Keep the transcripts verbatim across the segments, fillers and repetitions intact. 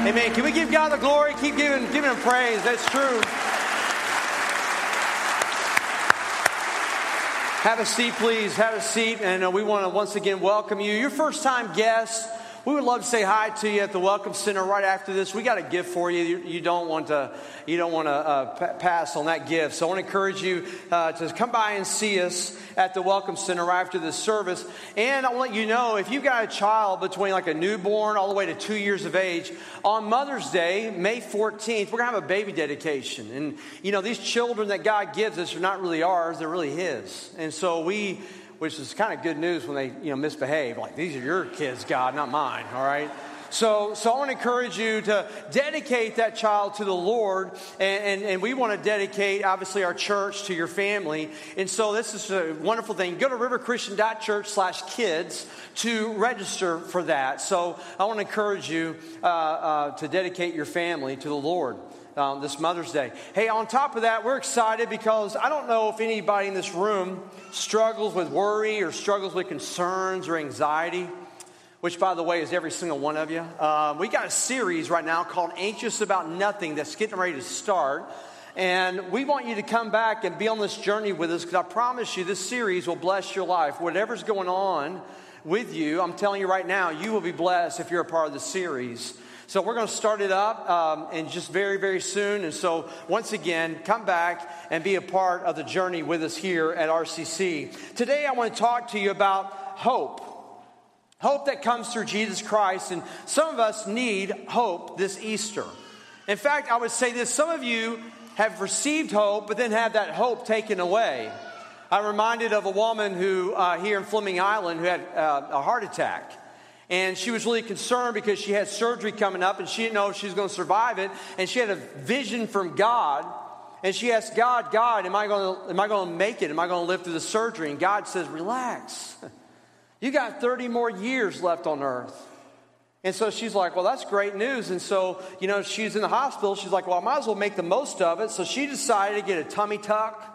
Amen. Can we give God the glory? Keep giving, giving him praise. That's true. Have a seat, please. Have a seat. And uh, we want to once again welcome you. Your first time guest, we would love to say hi to you at the Welcome Center right after this. We got a gift for you. You, you don't want to, you don't want to uh, p- pass on that gift. So I want to encourage you uh, to come by and see us at the Welcome Center right after this service. And I want to let you know, if you've got a child between like a newborn all the way to two years of age, on Mother's Day, May fourteenth, we're going to have a baby dedication. And, you know, these children that God gives us are not really ours, they're really His. And so we... which is kind of good news when they, you know, misbehave. Like, these are your kids, God, not mine, all right? So so I want to encourage you to dedicate that child to the Lord. And, and, and we want to dedicate, obviously, our church to your family. And so this is a wonderful thing. Go to riverchristian.church slash kids to register for that. So I want to encourage you uh, uh, to dedicate your family to the Lord. Um, this Mother's Day. Hey, on top of that, we're excited because I don't know if anybody in this room struggles with worry or struggles with concerns or anxiety, which, by the way, is every single one of you. Uh, we got a series right now called Anxious About Nothing that's getting ready to start. And we want you to come back and be on this journey with us, because I promise you this series will bless your life. Whatever's going on with you, I'm telling you right now, you will be blessed if you're a part of the series. So we're going to start it up um, and just very, very soon. And so once again, come back and be a part of the journey with us here at R C C. Today I want to talk to you about hope. Hope that comes through Jesus Christ. And some of us need hope this Easter. In fact, I would say this. Some of you have received hope, but then had that hope taken away. I'm reminded of a woman who uh, here in Fleming Island who had uh, a heart attack. And she was really concerned because she had surgery coming up and she didn't know if she was going to survive it. And she had a vision from God. And she asked God, God, am I going to, am I going to make it? Am I going to live through the surgery? And God says, relax. You got thirty more years left on earth. And so she's like, well, that's great news. And so, you know, she's in the hospital. She's like, well, I might as well make the most of it. So she decided to get a tummy tuck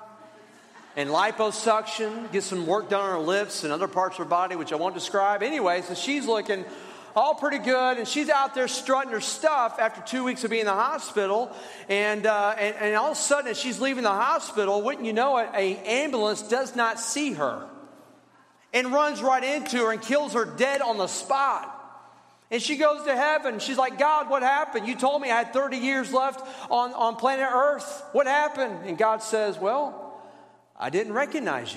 and liposuction, get some work done on her lips and other parts of her body, which I won't describe. Anyway, so she's looking all pretty good, and she's out there strutting her stuff after two weeks of being in the hospital. And, uh, and, and all of a sudden, as she's leaving the hospital, wouldn't you know it, an ambulance does not see her and runs right into her and kills her dead on the spot. And she goes to heaven. She's like, God, what happened? You told me I had thirty years left on, on planet Earth. What happened? And God says, well, I didn't recognize you.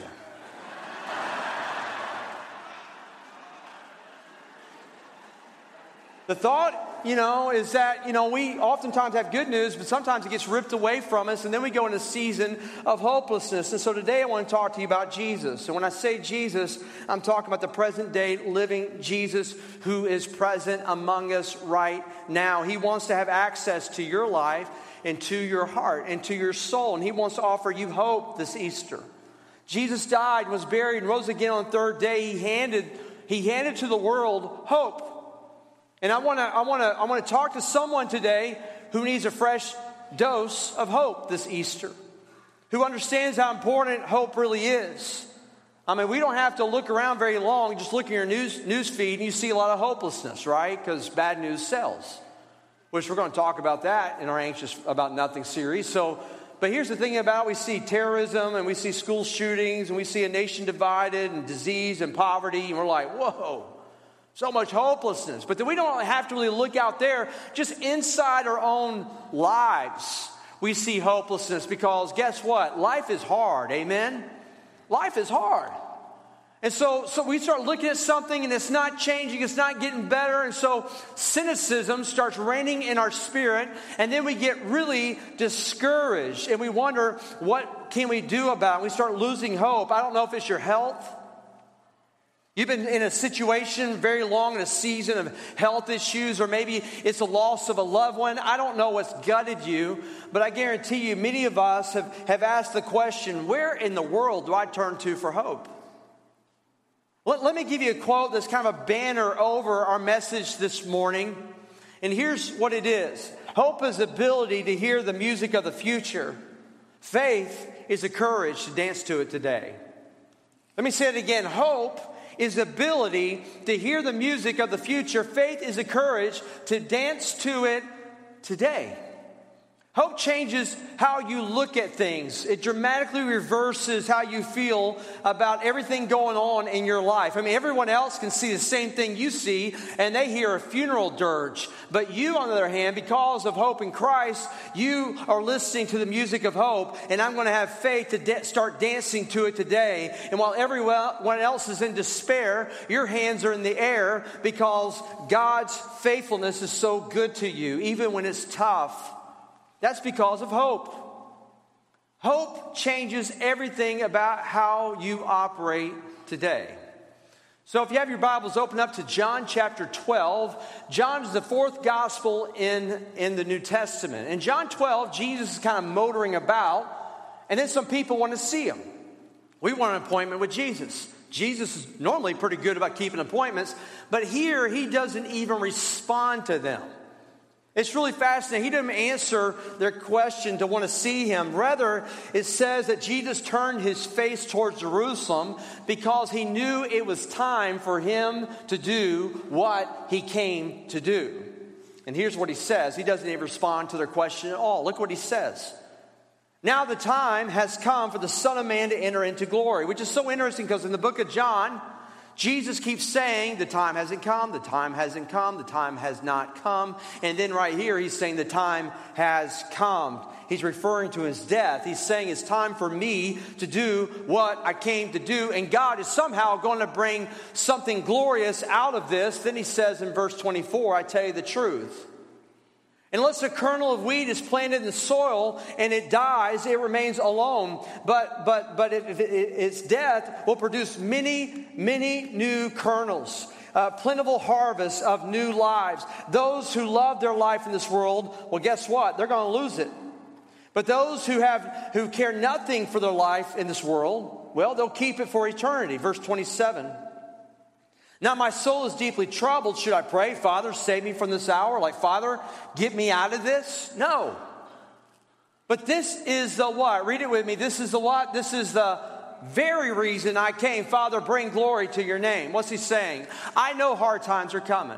The thought, you know, is that, you know, we oftentimes have good news, but sometimes it gets ripped away from us, and then we go in a season of hopelessness. And so today I want to talk to you about Jesus. And when I say Jesus, I'm talking about the present day living Jesus who is present among us right now. He wants to have access to your life and to your heart and to your soul. And He wants to offer you hope this Easter. Jesus died, was buried, and rose again on the third day. He handed, he handed to the world hope. And I want to I want to I want to talk to someone today who needs a fresh dose of hope this Easter, who understands how important hope really is. I mean, we don't have to look around very long. Just look at your news news feed and you see a lot of hopelessness, right? Because bad news sells, which we're going to talk about that in our Anxious About Nothing series. So, but here's the thing about it. We see terrorism and we see school shootings and we see a nation divided and disease and poverty. And we're like, whoa. So much hopelessness. But then we don't have to really look out there. Just inside our own lives, we see hopelessness, because guess what? Life is hard. Amen? Life is hard. And so, so we start looking at something and it's not changing. It's not getting better. And so cynicism starts reigning in our spirit. And then we get really discouraged. And we wonder, what can we do about it? We start losing hope. I don't know if it's your health. You've been in a situation very long, in a season of health issues, or maybe it's a loss of a loved one. I don't know what's gutted you, but I guarantee you many of us have, have asked the question, where in the world do I turn to for hope? Let, let me give you a quote that's kind of a banner over our message this morning. And here's what it is. Hope is the ability to hear the music of the future. Faith is the courage to dance to it today. Let me say it again. Hope is the ability to hear the music of the future. Faith is the courage to dance to it today. Hope changes how you look at things. It dramatically reverses how you feel about everything going on in your life. I mean, everyone else can see the same thing you see, and they hear a funeral dirge. But you, on the other hand, because of hope in Christ, you are listening to the music of hope, and I'm going to have faith to da- start dancing to it today. And while everyone else is in despair, your hands are in the air because God's faithfulness is so good to you, even when it's tough. That's because of hope. Hope changes everything about how you operate today. So if you have your Bibles, open up to John chapter twelve. John is the fourth gospel in, in the New Testament. In John twelve, Jesus is kind of motoring about, and then some people want to see him. We want an appointment with Jesus. Jesus is normally pretty good about keeping appointments, but here he doesn't even respond to them. It's really fascinating. He didn't answer their question to want to see him. Rather, it says that Jesus turned his face towards Jerusalem because he knew it was time for him to do what he came to do. And here's what he says. He doesn't even respond to their question at all. Look what he says. Now the time has come for the Son of Man to enter into glory, which is so interesting because in the book of John, Jesus keeps saying the time hasn't come, the time hasn't come, the time has not come. And then right here he's saying the time has come. He's referring to his death. He's saying it's time for me to do what I came to do. And God is somehow going to bring something glorious out of this. Then he says in verse twenty-four, I tell you the truth. Unless a kernel of wheat is planted in the soil and it dies, it remains alone. But but but it, it, its death will produce many, many new kernels. A plentiful harvest of new lives. Those who love their life in this world, well, guess what? They're going to lose it. But those who have who care nothing for their life in this world, well, they'll keep it for eternity. Verse twenty-seven. Now my soul is deeply troubled. Should I pray, Father, save me from this hour? Like, Father, get me out of this? No. But this is the what? Read it with me. This is the what? This is the very reason I came. Father, bring glory to your name. What's he saying? I know hard times are coming.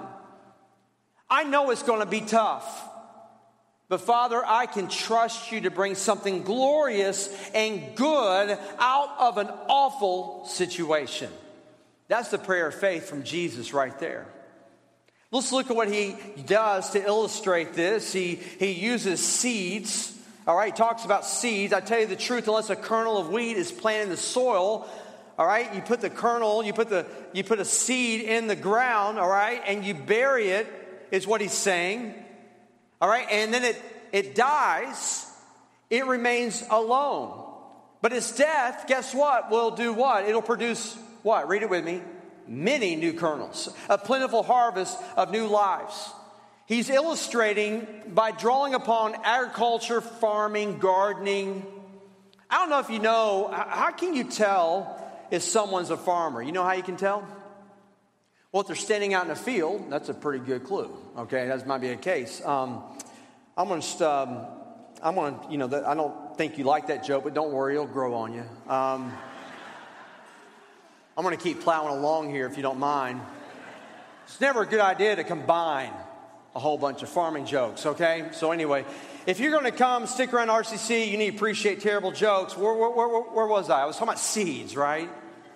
I know it's going to be tough. But Father, I can trust you to bring something glorious and good out of an awful situation. That's the prayer of faith from Jesus right there. Let's look at what he does to illustrate this. He, he uses seeds. All right, he talks about seeds. I tell you the truth, unless a kernel of wheat is planted in the soil, all right, you put the kernel, you put the you put a seed in the ground, all right, and you bury it, is what he's saying. All right, and then it, it dies, it remains alone. But its death, guess what, will do what? It'll produce what? Read it with me. Many new kernels, a plentiful harvest of new lives. He's illustrating by drawing upon agriculture, farming, gardening. I don't know if you know, how can you tell if someone's a farmer? You know how you can tell? Well, if they're standing out in a field, that's a pretty good clue. Okay, that might be a case. Um, I'm going to, um, I'm going to, you know, I don't think you like that joke, but don't worry, it'll grow on you. Um, I'm going to keep plowing along here if you don't mind. It's never a good idea to combine a whole bunch of farming jokes, okay? So anyway, if you're going to come stick around R C C, you need to appreciate terrible jokes. Where, where, where, where was I? I was talking about seeds, right?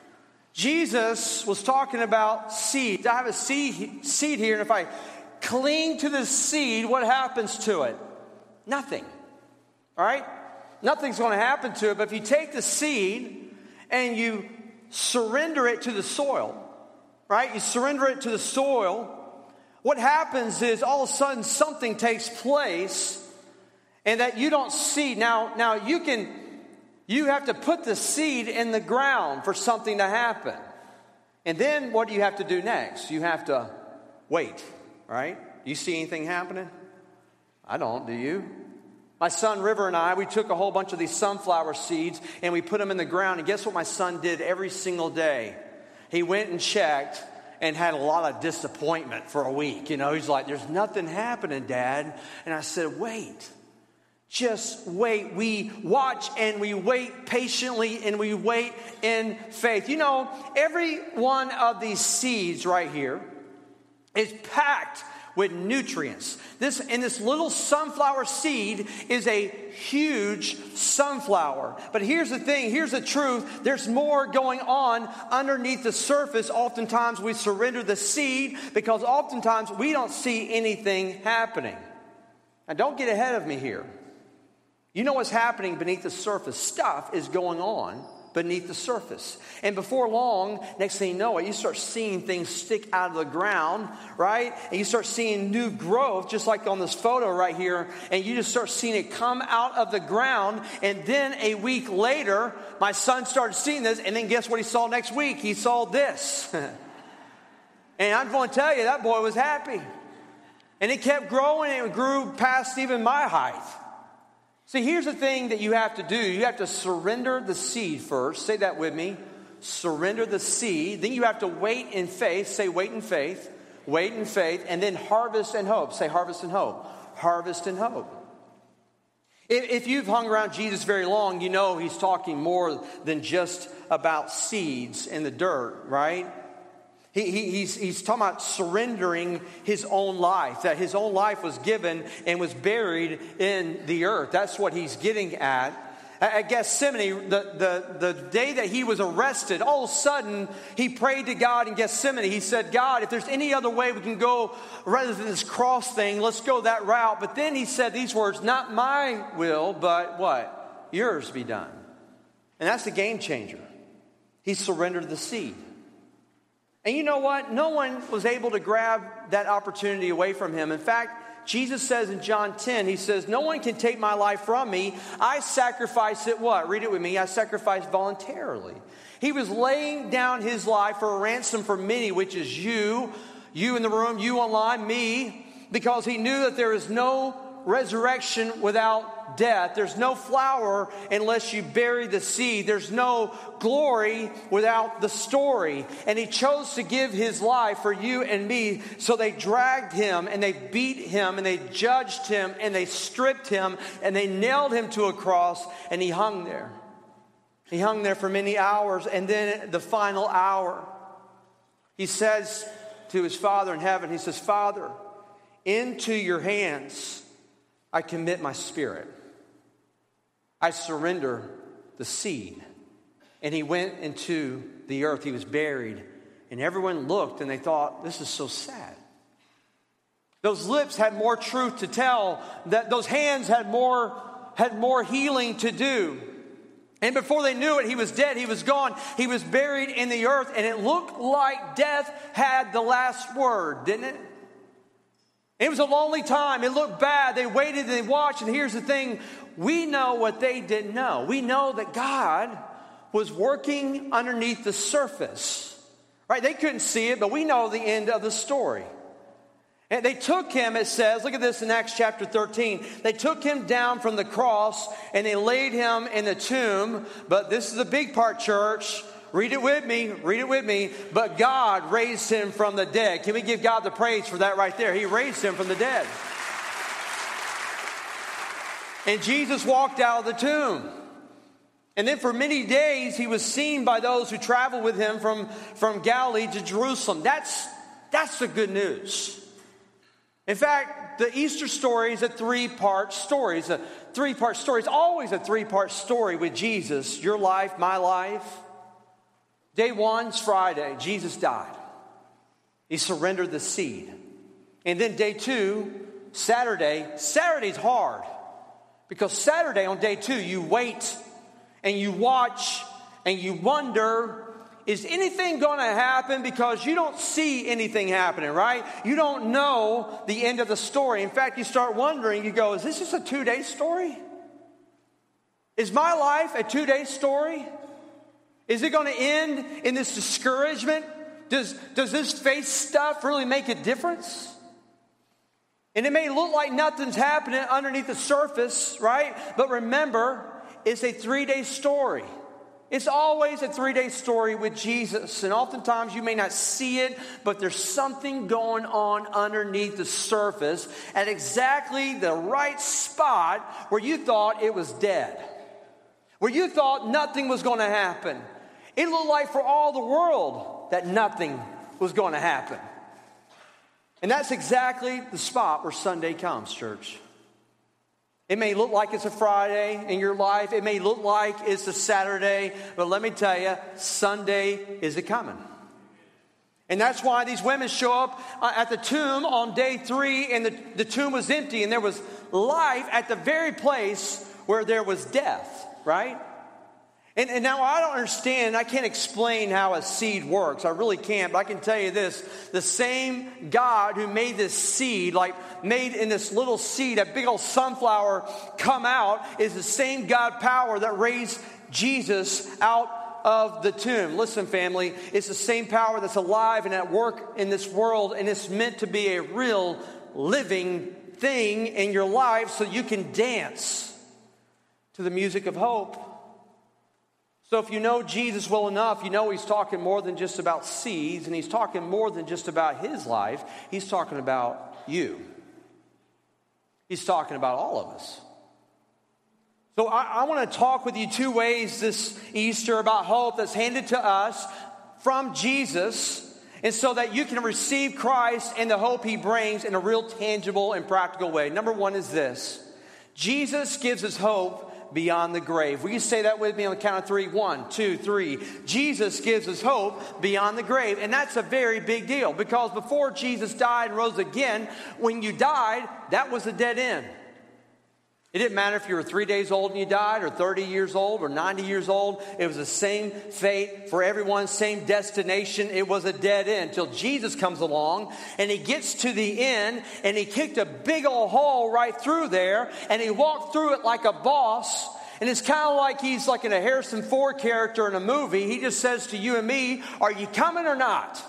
Jesus was talking about seeds. I have a seed, seed here, and if I cling to the seed, what happens to it? Nothing, all right? Nothing's going to happen to it, but if you take the seed and you surrender it to the soil, right? You surrender it to the soil. What happens is all of a sudden something takes place and that you don't see. Now, now you can, you have to put the seed in the ground for something to happen. And then what do you have to do next? You have to wait, right? Do you see anything happening? I don't, do you? My son River and I, we took a whole bunch of these sunflower seeds and we put them in the ground. And guess what my son did every single day? He went and checked and had a lot of disappointment for a week. You know, he's like, there's nothing happening, Dad. And I said, wait, just wait. We watch and we wait patiently and we wait in faith. You know, every one of these seeds right here is packed with nutrients. This, and this little sunflower seed is a huge sunflower. But here's the thing, here's the truth. There's more going on underneath the surface. Oftentimes we surrender the seed because oftentimes we don't see anything happening. Now don't get ahead of me here. You know what's happening beneath the surface. Stuff is going on beneath the surface. And before long, next thing you know it, you start seeing things stick out of the ground, right? And you start seeing new growth, just like on this photo right here. And you just start seeing it come out of the ground. And then a week later, my son started seeing this. And then guess what he saw next week? He saw this. And I'm going to tell you, that boy was happy. And it kept growing, and it grew past even my height. See, here's the thing that you have to do. You have to surrender the seed first. Say that with me. Surrender the seed. Then you have to wait in faith. Say wait in faith. Wait in faith. And then harvest and hope. Say harvest and hope. Harvest and hope. If, if you've hung around Jesus very long, you know he's talking more than just about seeds in the dirt, right? He, he, he's, he's talking about surrendering his own life, that his own life was given and was buried in the earth. That's what he's getting at. At Gethsemane, the, the, the day that he was arrested, all of a sudden, he prayed to God in Gethsemane. He said, God, if there's any other way we can go rather than this cross thing, let's go that route. But then he said these words, not my will, but what? Yours be done. And that's the game changer. He surrendered the seed. And you know what? No one was able to grab that opportunity away from him. In fact, Jesus says in John ten, he says, no one can take my life from me. I sacrifice it what? Read it with me. I sacrifice voluntarily. He was laying down his life for a ransom for many, which is you, you in the room, you online, me, because he knew that there is no resurrection without death. There's no flower unless you bury the seed. There's no glory without the story. And he chose to give his life for you and me. So they dragged him and they beat him and they judged him and they stripped him and they nailed him to a cross and he hung there. He hung there for many hours, and then the final hour, he says to his Father in heaven, he says, Father, into your hands I commit my spirit. I surrender the seed. And he went into the earth. He was buried. And everyone looked and they thought, this is so sad. Those lips had more truth to tell. That those hands had more, had more healing to do. And before they knew it, he was dead. He was gone. He was buried in the earth. And it looked like death had the last word, didn't it? It was a lonely time. It looked bad. They waited and they watched. And here's the thing. We know what they didn't know. We know that God was working underneath the surface. Right? They couldn't see it, but we know the end of the story. And they took him, it says, look at this in Acts chapter thirteen. They took him down from the cross and they laid him in the tomb. But this is the big part, church. Read it with me. Read it with me. But God raised him from the dead. Can we give God the praise for that right there? He raised him from the dead. And Jesus walked out of the tomb. And then for many days, he was seen by those who traveled with him from, from Galilee to Jerusalem. That's, that's the good news. In fact, the Easter story is a three-part story. It's a three-part story. It's always a three-part story with Jesus. Your life, my life. Day one's Friday. Jesus died. He surrendered the seed. And then day two, Saturday. Saturday's hard. Because Saturday on day two, you wait and you watch and you wonder, is anything going to happen? Because you don't see anything happening, right? You don't know the end of the story. In fact, you start wondering, you go, is this just a two-day story? Is my life a two-day story? Is it going to end in this discouragement? Does, does this faith stuff really make a difference? And it may look like nothing's happening underneath the surface, right? But remember, it's a three-day story. It's always a three-day story with Jesus. And oftentimes you may not see it, but there's something going on underneath the surface at exactly the right spot where you thought it was dead, where you thought nothing was going to happen. It looked like for all the world that nothing was going to happen. And that's exactly the spot where Sunday comes, church. It may look like it's a Friday in your life. It may look like it's a Saturday. But let me tell you, Sunday is a coming. And that's why these women show up at the tomb on day three, and the, the tomb was empty, and there was life at the very place where there was death, right? And, and now I don't understand, I can't explain how a seed works. I really can't, but I can tell you this. The same God who made this seed, like made in this little seed, a big old sunflower come out, is the same God power that raised Jesus out of the tomb. Listen, family, it's the same power that's alive and at work in this world, and it's meant to be a real living thing in your life so you can dance to the music of hope. So if you know Jesus well enough, you know he's talking more than just about seeds, and he's talking more than just about his life. He's talking about you. He's talking about all of us. So I, I want to talk with you two ways this Easter about hope that's handed to us from Jesus, and so that you can receive Christ and the hope he brings in a real tangible and practical way. Number one is this: Jesus gives us hope beyond the grave. Will you say that with me on the count of three? One, two, three. Jesus gives us hope beyond the grave. And that's a very big deal, because before Jesus died and rose again, when you died, that was a dead end. It didn't matter if you were three days old and you died, or thirty years old, or ninety years old. It was the same fate for everyone, same destination. It was a dead end till Jesus comes along, and he gets to the end, and he kicked a big old hole right through there, and he walked through it like a boss. And it's kind of like he's like in a Harrison Ford character in a movie. He just says to you and me, are you coming or not?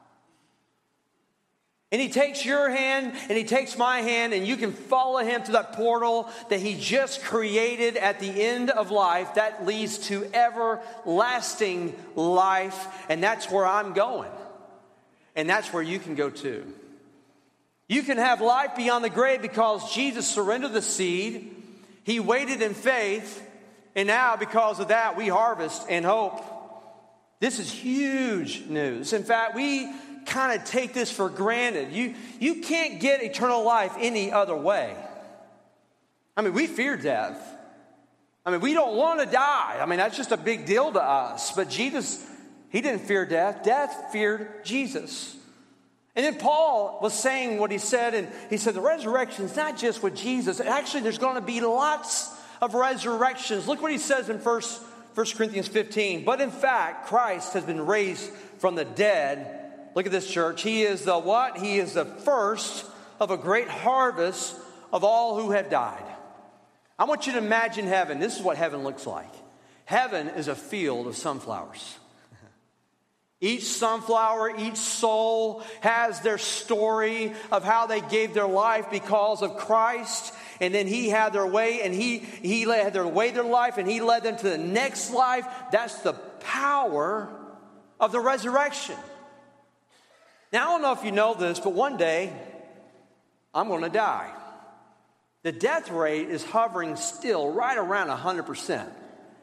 And he takes your hand, and he takes my hand, and you can follow him to that portal that he just created at the end of life that leads to everlasting life. And that's where I'm going. And that's where you can go too. You can have life beyond the grave because Jesus surrendered the seed. He waited in faith. And now, because of that, we harvest in hope. This is huge news. In fact, we kind of take this for granted. You, you can't get eternal life any other way. I mean, we fear death. I mean, we don't want to die. I mean, that's just a big deal to us. But Jesus, he didn't fear death. Death feared Jesus. And then Paul was saying what he said, and he said the resurrection is not just with Jesus. Actually, there's going to be lots of resurrections. Look what he says in First Corinthians fifteen. But in fact, Christ has been raised from the dead. Look at this, church. He is the what? He is the first of a great harvest of all who have died. I want you to imagine heaven. This is what heaven looks like. Heaven is a field of sunflowers. Each sunflower, each soul has their story of how they gave their life because of Christ. And then he had their way, and he, he had their way, their life, and he led them to the next life. That's the power of the resurrection. Now, I don't know if you know this, but one day, I'm going to die. The death rate is hovering still right around one hundred percent.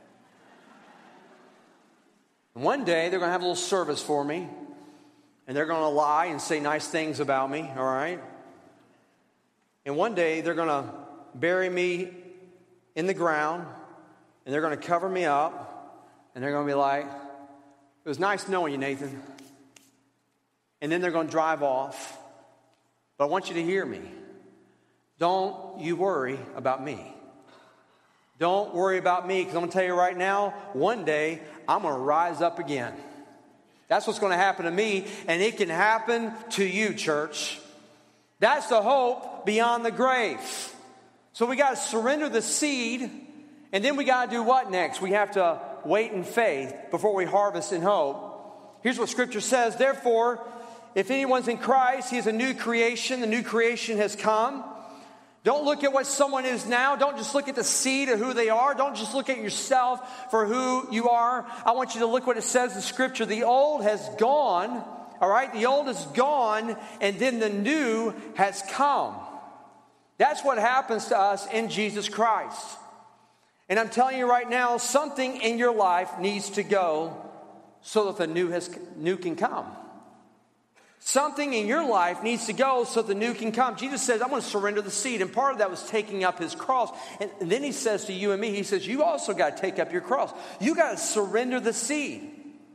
And one day, they're going to have a little service for me, and they're going to lie and say nice things about me, all right? And one day, they're going to bury me in the ground, and they're going to cover me up, and they're going to be like, it was nice knowing you, Nathan. And then they're going to drive off. But I want you to hear me. Don't you worry about me. Don't worry about me, because I'm going to tell you right now, one day I'm going to rise up again. That's what's going to happen to me, and it can happen to you, church. That's the hope beyond the grave. So we got to surrender the seed, and then we got to do what next? We have to wait in faith before we harvest in hope. Here's what Scripture says. Therefore, if anyone's in Christ, he is a new creation. The new creation has come. Don't look at what someone is now. Don't just look at the seed of who they are. Don't just look at yourself for who you are. I want you to look what it says in Scripture. The old has gone, all right? The old is gone, and then the new has come. That's what happens to us in Jesus Christ. And I'm telling you right now, something in your life needs to go so that the new has new can come. Something in your life needs to go so the new can come. Jesus says, I'm going to surrender the seed. And part of that was taking up his cross. And then he says to you and me, he says, you also got to take up your cross. You got to surrender the seed.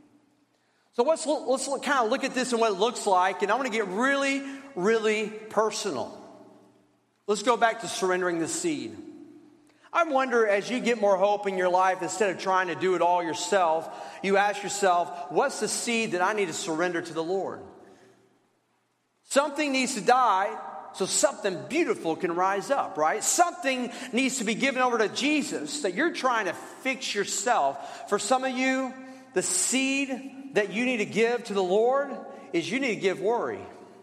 So let's, let's kind of look at this and what it looks like. And I want to get really, really personal. Let's go back to surrendering the seed. I wonder, as you get more hope in your life, instead of trying to do it all yourself, you ask yourself, what's the seed that I need to surrender to the Lord? Something needs to die so something beautiful can rise up, right? Something needs to be given over to Jesus that you're trying to fix yourself. For some of you, the seed that you need to give to the Lord is you need to give worry.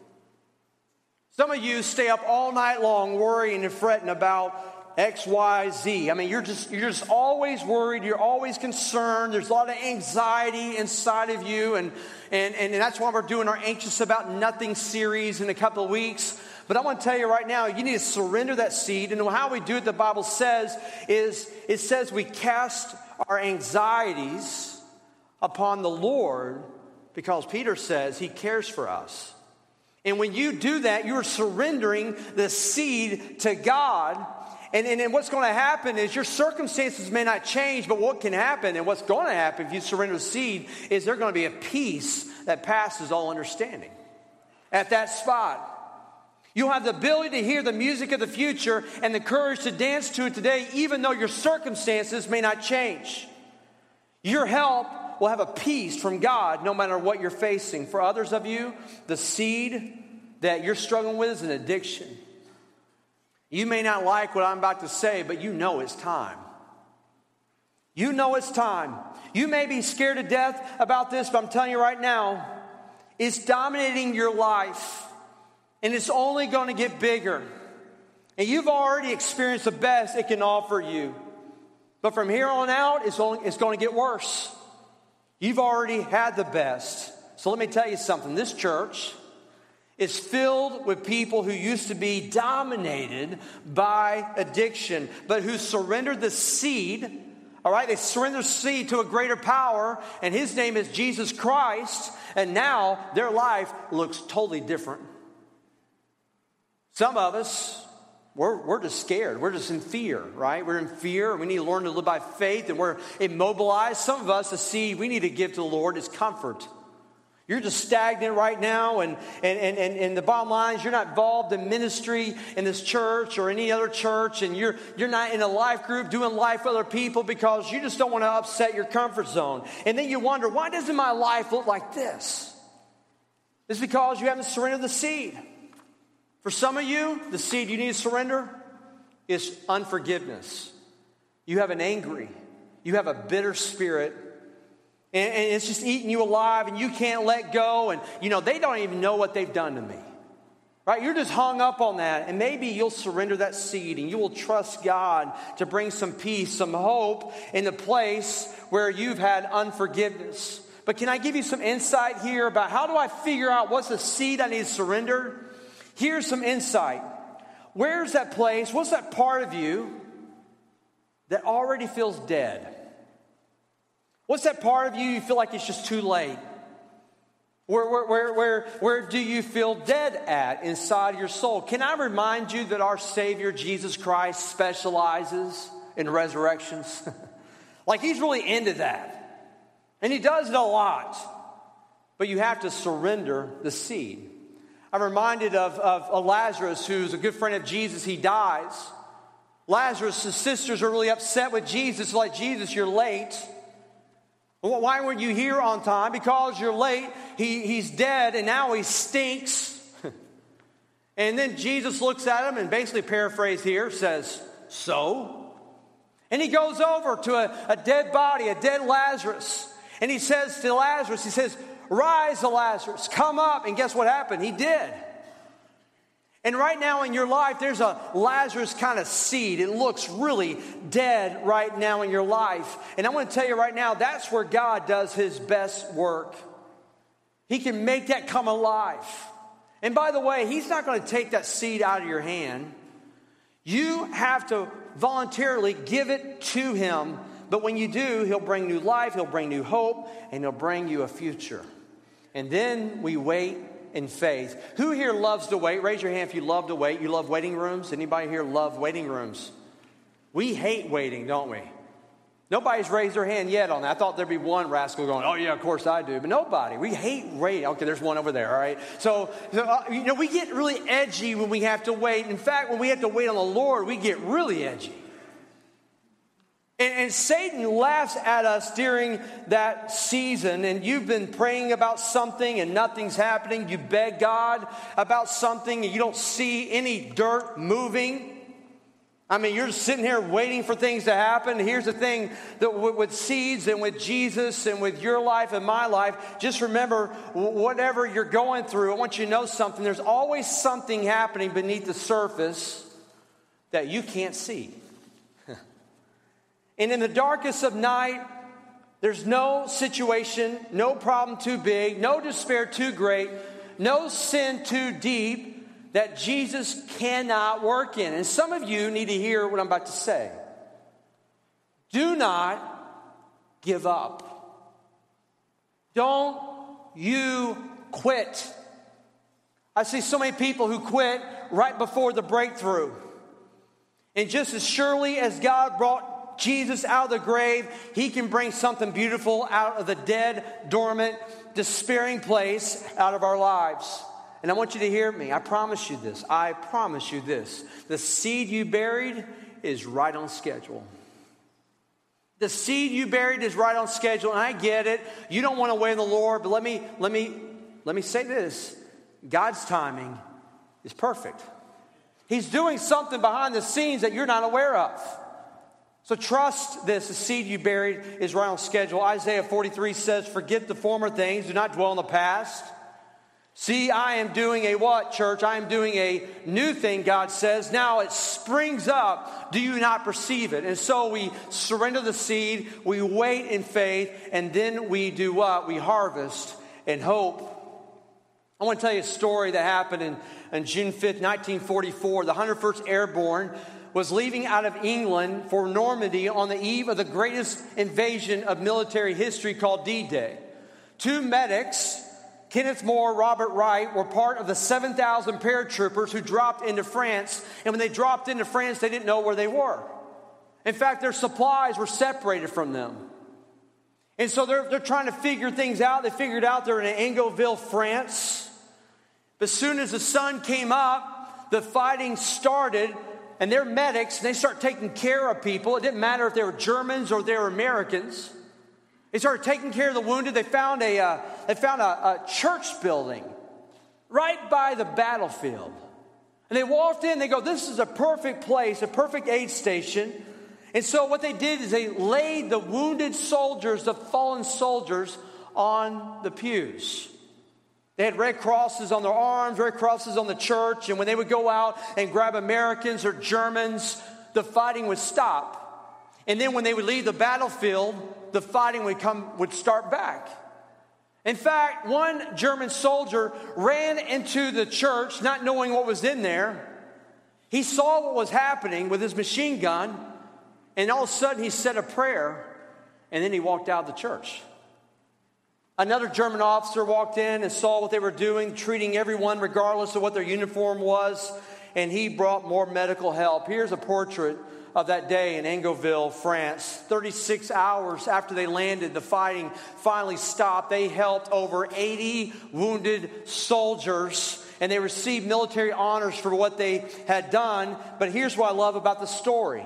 Some of you stay up all night long worrying and fretting about X, Y, Z. I mean, you're just you're just always worried. You're always concerned. There's a lot of anxiety inside of you. And, and, and that's why we're doing our Anxious About Nothing series in a couple of weeks. But I want to tell you right now, you need to surrender that seed. And how we do it, the Bible says, is it says we cast our anxieties upon the Lord because Peter says he cares for us. And when you do that, you're surrendering the seed to God. And, and, and what's going to happen is your circumstances may not change, but what can happen and what's going to happen if you surrender the seed is there's going to be a peace that passes all understanding. At that spot, you'll have the ability to hear the music of the future and the courage to dance to it today, even though your circumstances may not change. Your help will have a peace from God no matter what you're facing. For others of you, the seed that you're struggling with is an addiction. You may not like what I'm about to say, but you know it's time. You know it's time. You may be scared to death about this, but I'm telling you right now, it's dominating your life, and it's only going to get bigger. And you've already experienced the best it can offer you. But from here on out, it's, only, it's going to get worse. You've already had the best. So let me tell you something. This church is filled with people who used to be dominated by addiction, but who surrendered the seed. All right, they surrendered the seed to a greater power, and his name is Jesus Christ, and now their life looks totally different. Some of us, we're, we're just scared. We're just in fear, right? We're in fear, and we need to learn to live by faith, and we're immobilized. Some of us, the seed we need to give to the Lord is comfort. You're just stagnant right now, and, and, and, and, and the bottom line is you're not involved in ministry in this church or any other church, and you're, you're not in a life group doing life with other people because you just don't want to upset your comfort zone. And then you wonder, why doesn't my life look like this? It's because you haven't surrendered the seed. For some of you, the seed you need to surrender is unforgiveness. You have an angry, you have a bitter spirit, and, and it's just eating you alive, and you can't let go. And, you know, they don't even know what they've done to me. Right? You're just hung up on that. And maybe you'll surrender that seed, and you will trust God to bring some peace, some hope in the place where you've had unforgiveness. But can I give you some insight here about how do I figure out what's the seed I need to surrender? Here's some insight. Where's that place? What's that part of you that already feels dead? What's that part of you you feel like it's just too late? Where, where, where, where, where do you feel dead at inside your soul? Can I remind you that our Savior, Jesus Christ, specializes in resurrections? Like he's really into that. And he does it a lot. But you have to surrender the seed. I'm reminded of, of, of Lazarus, who's a good friend of Jesus. He dies. Lazarus' sisters are really upset with Jesus. Like, Jesus, you're late. Well, why weren't you here on time? Because you're late. He, he's dead, and now he stinks. And then Jesus looks at him and basically, paraphrase here, says, so? And he goes over to a, a dead body, a dead Lazarus. And he says to Lazarus, he says, rise, Lazarus, come up. And guess what happened? He did. And right now in your life, there's a Lazarus kind of seed. It looks really dead right now in your life. And I want to tell you right now, that's where God does his best work. He can make that come alive. And by the way, he's not going to take that seed out of your hand. You have to voluntarily give it to him. But when you do, he'll bring new life, he'll bring new hope, and he'll bring you a future. And then we wait in faith. Who here loves to wait? Raise your hand if you love to wait. You love waiting rooms? Anybody here love waiting rooms? We hate waiting, don't we? Nobody's raised their hand yet on that. I thought there'd be one rascal going, oh yeah, of course I do. But nobody. We hate waiting. Okay, there's one over there, all right? So, so uh, you know, we get really edgy when we have to wait. In fact, when we have to wait on the Lord, we get really edgy. And, and Satan laughs at us during that season, and you've been praying about something and nothing's happening. You beg God about something and you don't see any dirt moving. I mean, you're just sitting here waiting for things to happen. Here's the thing, that with seeds and with Jesus and with your life and my life, just remember, whatever you're going through, I want you to know something. There's always something happening beneath the surface that you can't see. And in the darkest of night, there's no situation, no problem too big, no despair too great, no sin too deep that Jesus cannot work in. And some of you need to hear what I'm about to say. Do not give up. Don't you quit. I see so many people who quit right before the breakthrough. And just as surely as God brought Jesus out of the grave, he can bring something beautiful out of the dead, dormant, despairing place out of our lives. And I want you to hear me. I promise you this. I promise you this. The seed you buried is right on schedule. The seed you buried is right on schedule, and I get it. You don't want to wait on the Lord, but let me let me let me say this. God's timing is perfect. He's doing something behind the scenes that you're not aware of. So trust this, the seed you buried is right on schedule. Isaiah forty-three says, forget the former things, do not dwell on the past. See, I am doing a what, church? I am doing a new thing, God says. Now it springs up. Do you not perceive it? And so we surrender the seed, we wait in faith, and then we do what? We harvest in hope. I want to tell you a story that happened in, on June fifth, nineteen forty-four. The one hundred first Airborne was leaving out of England for Normandy on the eve of the greatest invasion of military history called D-Day. Two medics, Kenneth Moore, Robert Wright, were part of the seven thousand paratroopers who dropped into France. And when they dropped into France, they didn't know where they were. In fact, their supplies were separated from them. And so they're, they're trying to figure things out. They figured out they're in Ingoville, France. But as soon as the sun came up, the fighting started. And they're medics, and they start taking care of people. It didn't matter if they were Germans or they were Americans. They started taking care of the wounded. They found a, uh, they found a, a church building right by the battlefield. And they walked in, they go, this is a perfect place, a perfect aid station. And so what they did is they laid the wounded soldiers, the fallen soldiers, on the pews. They had red crosses on their arms, red crosses on the church. And when they would go out and grab Americans or Germans, the fighting would stop. And then when they would leave the battlefield, the fighting would come, would start back. In fact, one German soldier ran into the church, not knowing what was in there. He saw what was happening with his machine gun. And all of a sudden he said a prayer. And then he walked out of the church. Another German officer walked in and saw what they were doing, treating everyone regardless of what their uniform was, and he brought more medical help. Here's a portrait of that day in Ingoville, France. thirty-six hours after they landed, the fighting finally stopped. They helped over eighty wounded soldiers, and they received military honors for what they had done. But here's what I love about the story.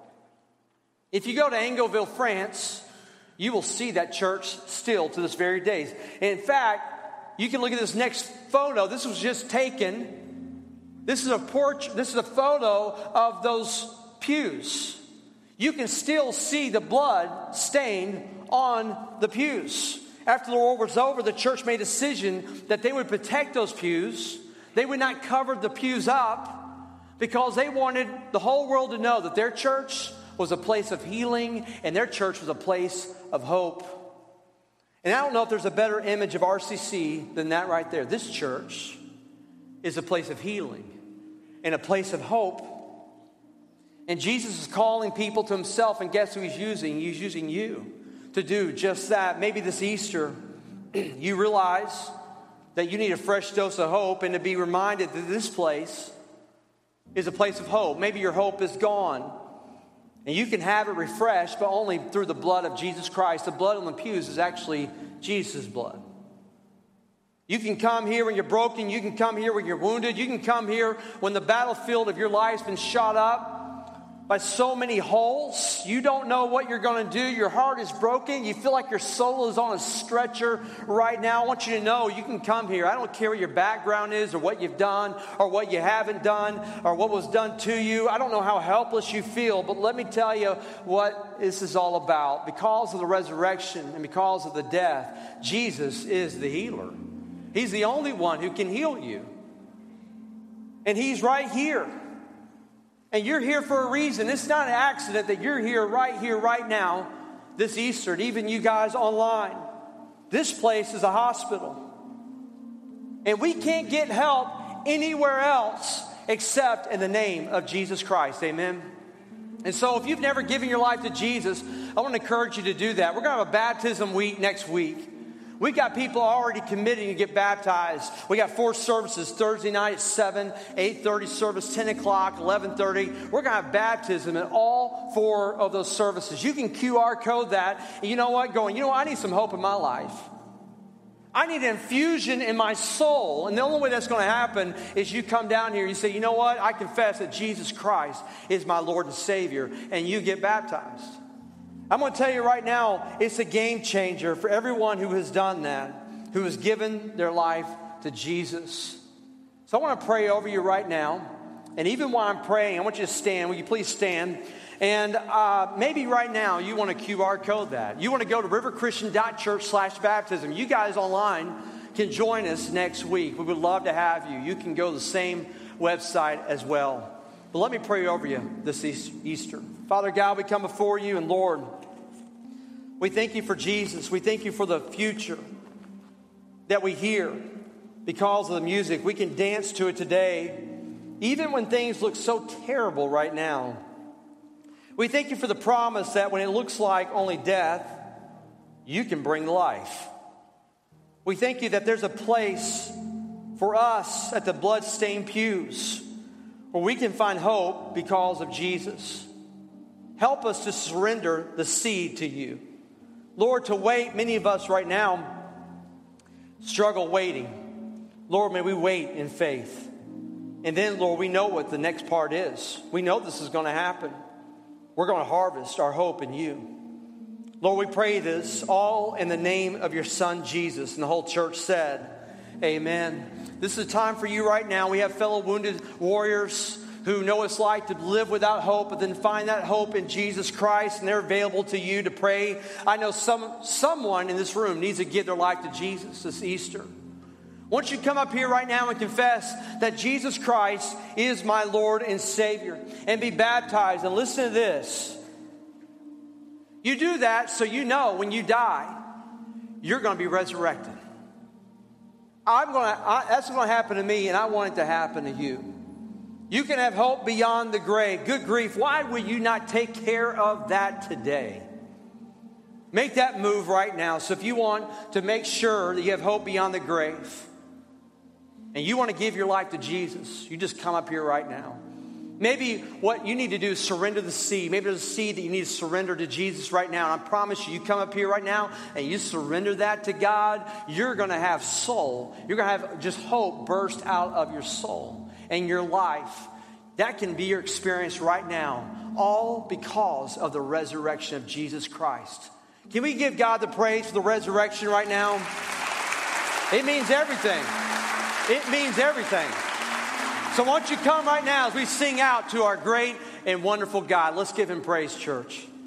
If you go to Ingoville, France, you will see that church still to this very day. In fact, you can look at this next photo. This was just taken. This is a portrait. This is a photo of those pews. You can still see the blood stained on the pews. After the war was over, the church made a decision that they would protect those pews. They would not cover the pews up because they wanted the whole world to know that their church was a place of healing and their church was a place of hope. And I don't know if there's a better image of R C C than that right there. This church is a place of healing and a place of hope. And Jesus is calling people to himself, and guess who he's using? He's using you to do just that. Maybe this Easter, you realize that you need a fresh dose of hope and to be reminded that this place is a place of hope. Maybe your hope is gone. And you can have it refreshed, but only through the blood of Jesus Christ. The blood on the pews is actually Jesus' blood. You can come here when you're broken. You can come here when you're wounded. You can come here when the battlefield of your life's been shot up by so many holes. You don't know what you're going to do. Your heart is broken. You feel like your soul is on a stretcher right now. I want you to know you can come here. I don't care what your background is or what you've done or what you haven't done or what was done to you. I don't know how helpless you feel, but let me tell you what this is all about. Because of the resurrection and because of the death, Jesus is the healer. He's the only one who can heal you. And he's right here. And you're here for a reason. It's not an accident that you're here right here, right now, this Easter, and even you guys online. This place is a hospital. And we can't get help anywhere else except in the name of Jesus Christ. Amen? And so if you've never given your life to Jesus, I want to encourage you to do that. We're going to have a baptism week next week. We got people already committing to get baptized. We got four services, Thursday night at seven, eight thirty service, ten o'clock, eleven thirty. We're going to have baptism in all four of those services. You can Q R code that. And you know what? Going, you know, I need some hope in my life. I need an infusion in my soul. And the only way that's going to happen is you come down here and you say, you know what? I confess that Jesus Christ is my Lord and Savior. And you get baptized. I'm going to tell you right now, it's a game changer for everyone who has done that, who has given their life to Jesus. So I want to pray over you right now. And even while I'm praying, I want you to stand. Will you please stand? And uh, maybe right now you want to Q R code that. You want to go to riverchristian.church slash baptism. You guys online can join us next week. We would love to have you. You can go to the same website as well. But let me pray over you this Easter. Father God, we come before you, and Lord, we thank you for Jesus. We thank you for the future that we hear because of the music. We can dance to it today, even when things look so terrible right now. We thank you for the promise that when it looks like only death, you can bring life. We thank you that there's a place for us at the blood-stained pews where we can find hope because of Jesus. Help us to surrender the seed to you. Lord, to wait, many of us right now struggle waiting. Lord, may we wait in faith. And then, Lord, we know what the next part is. We know this is going to happen. We're going to harvest our hope in you. Lord, we pray this all in the name of your Son, Jesus. And the whole church said, amen. This is a time for you right now. We have fellow wounded warriors who know what it's like to live without hope, but then find that hope in Jesus Christ, and they're available to you to pray. I know some someone in this room needs to give their life to Jesus this Easter. I want you to come up here right now and confess that Jesus Christ is my Lord and Savior, and be baptized. And listen to this. You do that so you know when you die, you're going to be resurrected. I'm going to, I, that's going to happen to me, and I want it to happen to you. You can have hope beyond the grave. Good grief, why would you not take care of that today? Make that move right now. So if you want to make sure that you have hope beyond the grave, and you want to give your life to Jesus, you just come up here right now. Maybe what you need to do is surrender the seed. Maybe there's a seed that you need to surrender to Jesus right now. And I promise you, you come up here right now and you surrender that to God, you're going to have soul. You're going to have just hope burst out of your soul and your life. That can be your experience right now, all because of the resurrection of Jesus Christ. Can we give God the praise for the resurrection right now? It means everything. It means everything. So won't you come right now as we sing out to our great and wonderful God. Let's give him praise, church.